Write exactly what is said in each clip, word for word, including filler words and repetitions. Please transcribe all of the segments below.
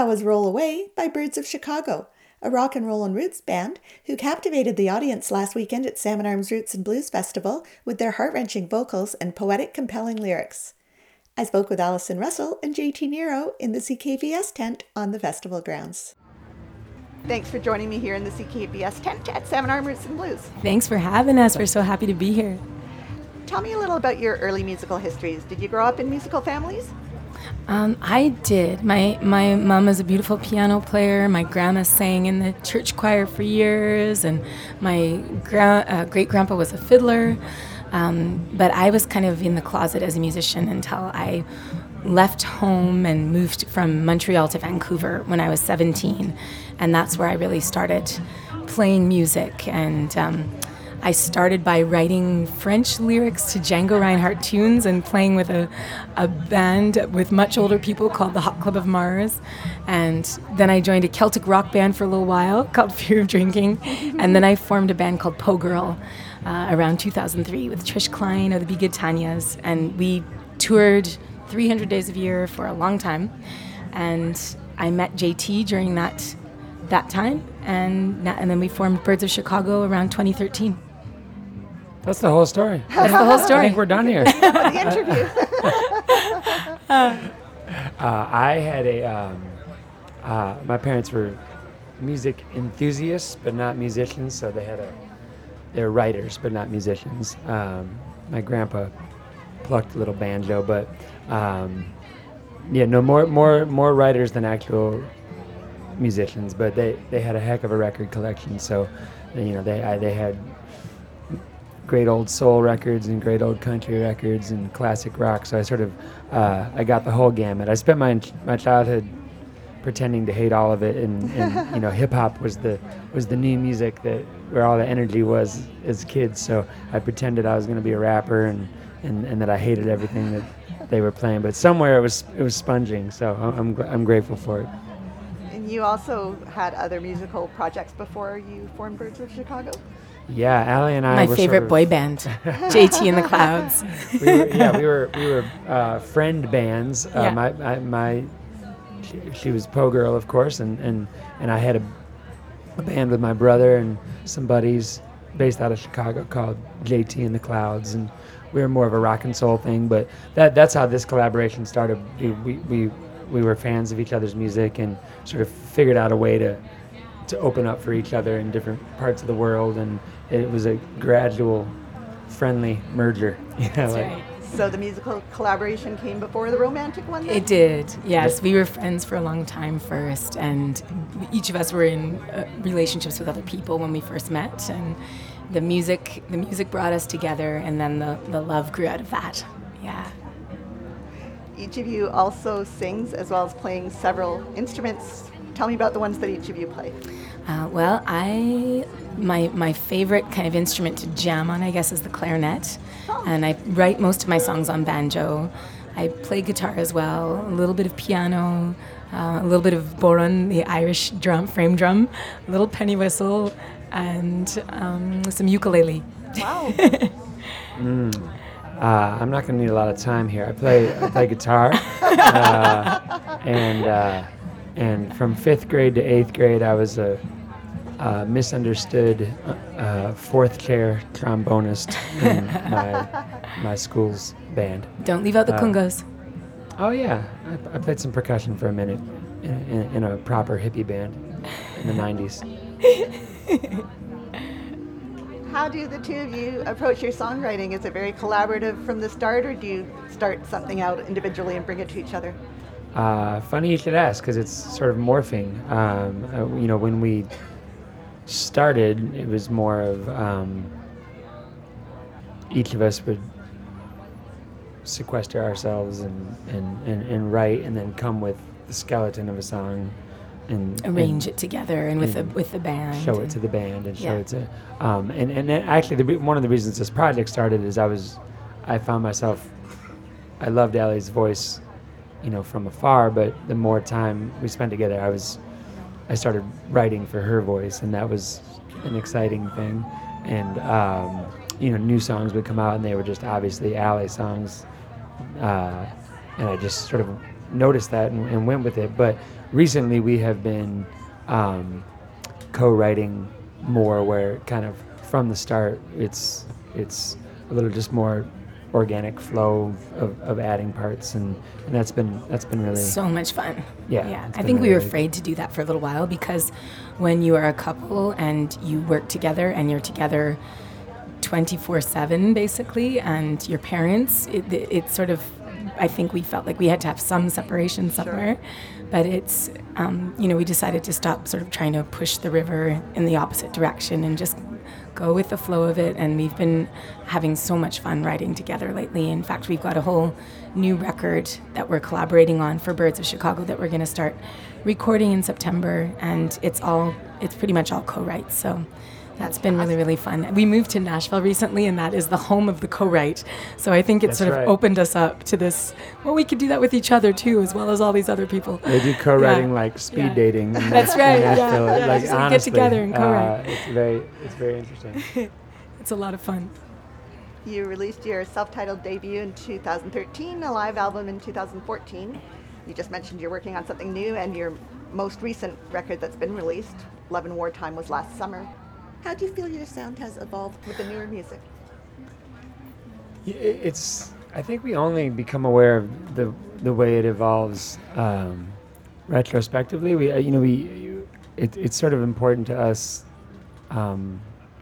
That was Roll Away by Birds of Chicago, a rock and roll and roots band who captivated the audience last weekend at Salmon Arms Roots and Blues Festival with their heart-wrenching vocals and poetic, compelling lyrics. I spoke with Allison Russell and J T Nero in the C K V S tent on the festival grounds. Thanks for joining me here in the C K V S tent at Salmon Arms Roots and Blues. Thanks for having us. We're so happy to be here. Tell me a little about your early musical histories. Did you grow up in musical families? Um, I did. My my mom was a beautiful piano player. My grandma sang in the church choir for years, and my gra- uh, great-grandpa was a fiddler. Um, but I was kind of in the closet as a musician until I left home and moved from Montreal to Vancouver when I was seventeen. And that's where I really started playing music. And um, I started by writing French lyrics to Django Reinhardt tunes and playing with a, a band with much older people called the Hot Club of Mars. And then I joined a Celtic rock band for a little while called Fear of Drinking. And then I formed a band called Po Girl uh, around two thousand three with Trish Klein of the Be Good Tanyas. And we toured three hundred days a year for a long time. And I met J T during that that time. And, and then we formed Birds of Chicago around twenty thirteen. That's the whole story. That's the whole story. I think we're done here. The interview. uh, I had a, um, uh, my parents were music enthusiasts, but not musicians, so they had a, they're writers, but not musicians. Um, my grandpa plucked a little banjo, but um, yeah, no, more, more, more writers than actual musicians, but they, they had a heck of a record collection, so, you know, they, I, they had great old soul records and great old country records and classic rock. So I sort of, uh, I got the whole gamut. I spent my my childhood pretending to hate all of it, and, and you know, hip hop was the was the new music that where all the energy was as kids. So I pretended I was going to be a rapper, and, and, and that I hated everything that they were playing. But somewhere it was it was sponging. So I'm I'm grateful for it. And you also had other musical projects before you formed Birds of Chicago? Yeah, Allie and I My were favorite sort of boy band, J T and the Clouds. we were, yeah, we were we were uh, friend bands. Uh, Yeah. My my, my she, she was Po Girl, of course, and, and, and I had a, a band with my brother and some buddies based out of Chicago called J T and the Clouds, and we were more of a rock and soul thing. But that that's how this collaboration started. We we we, we were fans of each other's music and sort of figured out a way to. to open up for each other in different parts of the world, and it was a gradual, friendly merger. You know, That's like, right. So the musical collaboration came before the romantic one then? It did, yes. We were friends for a long time first, and each of us were in uh, relationships with other people when we first met, and the music the music brought us together, and then the, the love grew out of that. Yeah. Each of you also sings as well as playing several instruments. Tell me about the ones that each of you play. Uh, well, I my my favorite kind of instrument to jam on, I guess, is the clarinet, oh. And I write most of my songs on banjo. I play guitar as well, a little bit of piano, uh, a little bit of bodhrán, the Irish drum, frame drum, a little penny whistle, and um, some ukulele. Wow. mm. uh, I'm not going to need a lot of time here. I play I play guitar, uh, and. Uh, And from fifth grade to eighth grade, I was a, a misunderstood uh, fourth chair trombonist in my my school's band. Don't leave out the uh, congos. Oh yeah, I, I played some percussion for a minute in, in, in a proper hippie band in the nineties. How do the two of you approach your songwriting? Is it very collaborative from the start, or do you start something out individually and bring it to each other? Uh, funny you should ask, because it's sort of morphing. Um, uh, you know, when we started, it was more of um, each of us would sequester ourselves and, and, and, and write, and then come with the skeleton of a song and arrange and, it together and with and the with the band. Show it to the band and show Yeah. it to. Um, and and then actually, the, re- one of the reasons this project started is I was, I found myself, I loved Allie's voice, you know, from afar, but the more time we spent together, I was, I started writing for her voice, and that was an exciting thing. And, um, you know, new songs would come out, and they were just obviously Allie songs. Uh, and I just sort of noticed that and, and went with it. But recently we have been um, co-writing more, where kind of from the start it's it's a little just more organic flow of, of adding parts, and, and that's been that's been really so much fun. Yeah, yeah. it's I been think we really were good. afraid to do that for a little while, because when you are a couple and you work together and you're together twenty-four seven basically, and your parents, it, it, it's sort of, I think we felt like we had to have some separation somewhere. But it's, um, you know, we decided to stop sort of trying to push the river in the opposite direction and just go with the flow of it. And we've been having so much fun writing together lately. In fact, we've got a whole new record that we're collaborating on for Birds of Chicago that we're going to start recording in September. And it's all, it's pretty much all co-writes. So that's been really, really fun. We moved to Nashville recently, and that is the home of the co-write. So I think it That's sort of right. opened us up to this, well, we could do that with each other too, as well as all these other people. They do co-writing Yeah. like speed Yeah. dating. in That's Nash- right, in yeah, Nashville. yeah. Like, Just get honestly, together and co-write. Uh, it's very, it's very interesting. It's a lot of fun. You released your self-titled debut in two thousand thirteen, a live album in two thousand fourteen. You just mentioned you're working on something new, and your most recent record that's been released, Love in Wartime, was last summer. How do you feel your sound has evolved with the newer music? Yeah, It's. I think we only become aware of the the way it evolves um, retrospectively. We, uh, you know, we. It, it's sort of important to us um,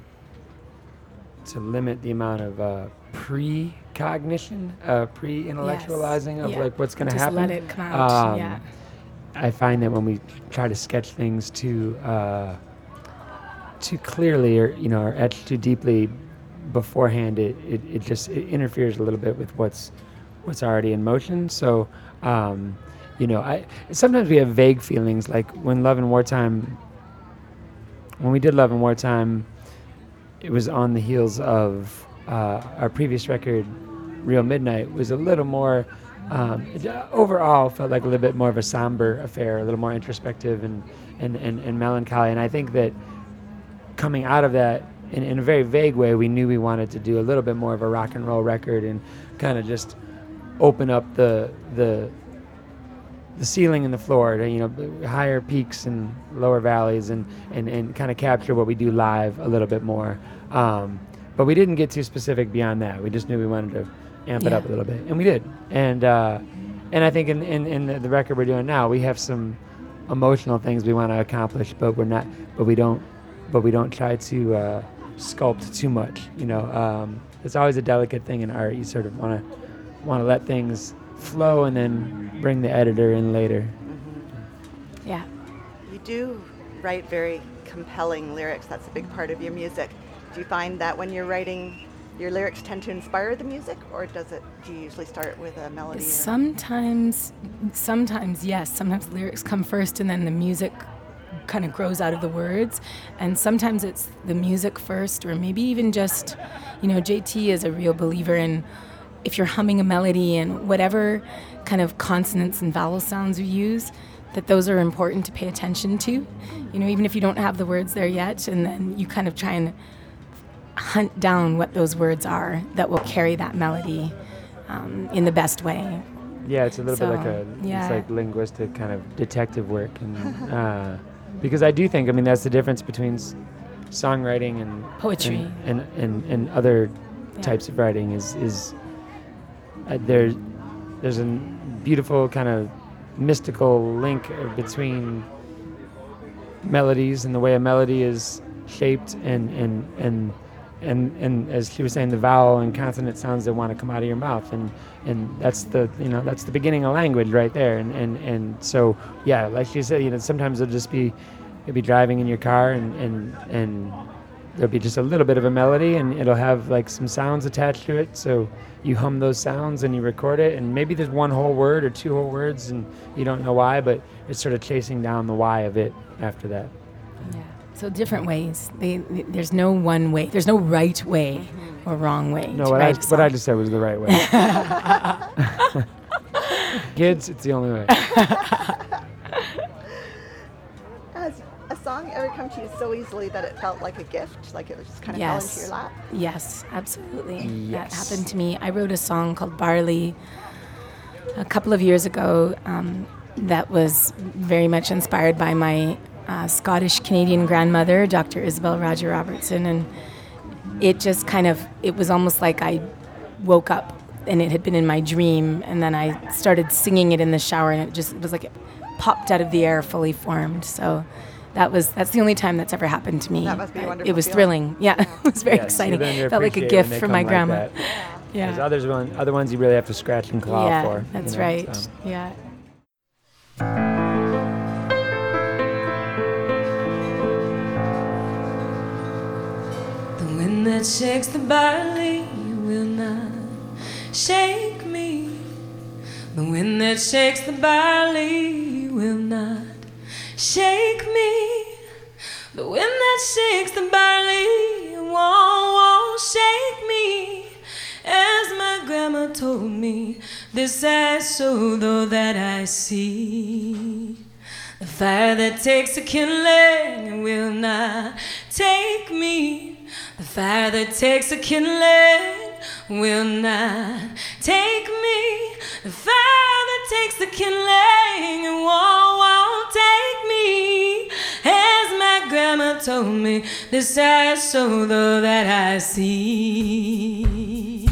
to limit the amount of uh, pre-cognition, uh, pre-intellectualizing Yes. of Yeah. like what's going to Just happen. let it come out. Um, yeah. I find that when we try to sketch things too uh, too clearly, or you know, or etch too deeply beforehand, it, it, it just it interferes a little bit with what's what's already in motion. So, um, you know, I sometimes we have vague feelings, like when Love in Wartime. When we did Love in Wartime, it was on the heels of uh, our previous record, Real Midnight, was a little more. Um, it, uh, overall, felt like a little bit more of a somber affair, a little more introspective and and, and, and melancholy. And I think that coming out of that, in, in a very vague way, we knew we wanted to do a little bit more of a rock and roll record and kind of just open up the the the ceiling and the floor to, you know, higher peaks and lower valleys, and, and, and kind of capture what we do live a little bit more. Um, but we didn't get too specific beyond that. We just knew we wanted to amp it Yeah. up a little bit, and we did. And uh, and I think in, in, in the, the record we're doing now, we have some emotional things we want to accomplish, but we're not, but we don't, but we don't try to uh, sculpt too much. You know, um, it's always a delicate thing in art. You sort of want to want to let things flow and then bring the editor in later. Yeah. You do write very compelling lyrics. That's a big part of your music. Do you find that when you're writing, your lyrics tend to inspire the music, or does it? Do you usually start with a melody? Or? Sometimes, sometimes yes. Sometimes lyrics come first, and then the music kind of grows out of the words. And sometimes it's the music first, or maybe even just, you know, J T is a real believer in if you're humming a melody and whatever kind of consonants and vowel sounds you use, that those are important to pay attention to. You know, even if you don't have the words there yet, and then you kind of try and hunt down what those words are that will carry that melody um, in the best way. Yeah, it's a little So, bit like a yeah. it's like linguistic kind of detective work, and uh, because I do think, I mean, that's the difference between s- songwriting and Poetry. and and, and, and other Yeah. types of writing is is uh, there there's a beautiful kind of mystical link uh, between melodies and the way a melody is shaped, and and and and and as she was saying, the vowel and consonant sounds that want to come out of your mouth, and and that's the you know that's the beginning of language right there, and and and so yeah, like she said, you know, sometimes it'll just be you'll be driving in your car, and and and there'll be just a little bit of a melody, and it'll have like some sounds attached to it, so you hum those sounds and you record it, and maybe there's one whole word or two whole words and you don't know why, but it's sort of chasing down the why of it after that. Yeah. So different ways. They, there's no one way. There's no right way or wrong way No, to what I, write a what I song. just said was the right way. Kids, it's the only way. Has a song ever come to you so easily that it felt like a gift, like it was just kind of fell into Yes. your lap? Yes, absolutely. That Yes. happened to me. I wrote a song called Barley a couple of years ago um, that was very much inspired by my uh, Scottish-Canadian grandmother, Doctor Isabel Roger Robertson, and it just kind of, it was almost like I woke up and it had been in my dream, and then I started singing it in the shower, and it just it was like it popped out of the air fully formed. So that was that's the only time that's ever happened to me. That must be a wonderful It was feeling. thrilling. Yeah, yeah. It was very Yes, exciting. you learn to Felt like a appreciate gift when they from my come like grandma. that. Yeah, There's others one, other ones you really have to scratch and claw yeah, for. that's you know, right. so. Yeah. The wind that shakes the barley will not shake me. The wind that shakes the barley will not shake me. The wind that shakes the barley won't, won't shake me. As my grandma told me, this I show though that I see. The fire that takes a kindling will not take me. The fire that takes a kindling will not take me. The fire that takes the kindling won't, won't take me. As my grandma told me, this I show though that I see.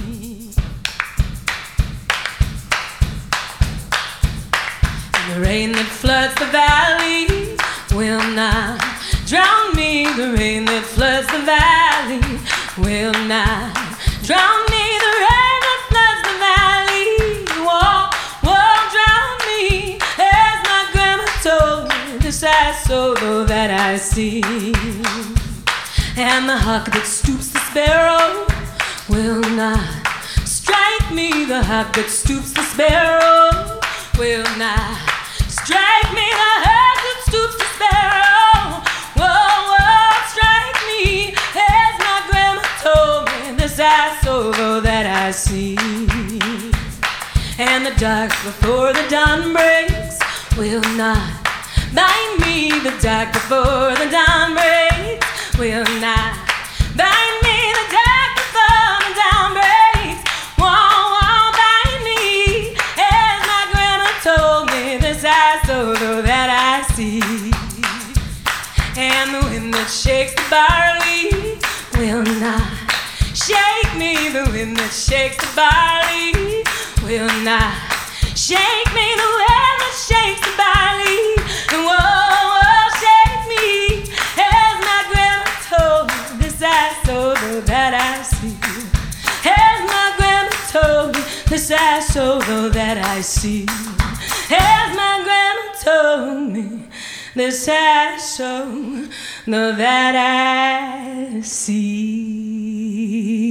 The rain that floods the valley will not drown me. The rain that floods the valley will not drown me. The rain that floods the valley won't, won't drown me. As my grandma told me, this I saw though that I see. And the hawk that stoops the sparrow will not strike me. The hawk that stoops the sparrow will not strike me. The hawk that stoops the sparrow won't, won't strike me. As my grandma told me, this I saw though that I see. And the dark before the dawn breaks will not bind me. The dark before the dawn breaks will not bind me. The dark before the dawn breaks won't, won't bind me. As my grandma told me, this I saw though that I see. And the wind that shakes the barley will not shake me. The wind that shakes the barley will not shake me. The wind that shakes the barley won't, won't shake me. As my grandma told me, this I saw though that I see. As my grandma told me, this I saw though that I see. As my grandma told me, this I saw though that I see.